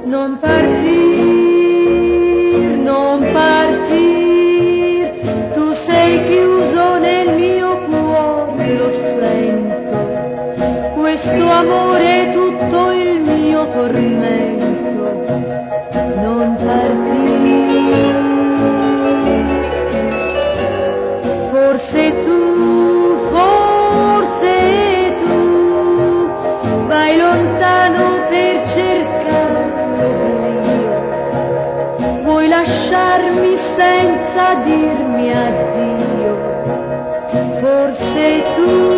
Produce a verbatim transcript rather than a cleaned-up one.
Non partir, non partir, tu sei chiuso nel mio cuore, lo sento, questo amore è tutto il mio tormento. Non partir, forse tu, forse tu, vai lontano per cercare, vuoi lasciarmi senza dirmi addio, forse tu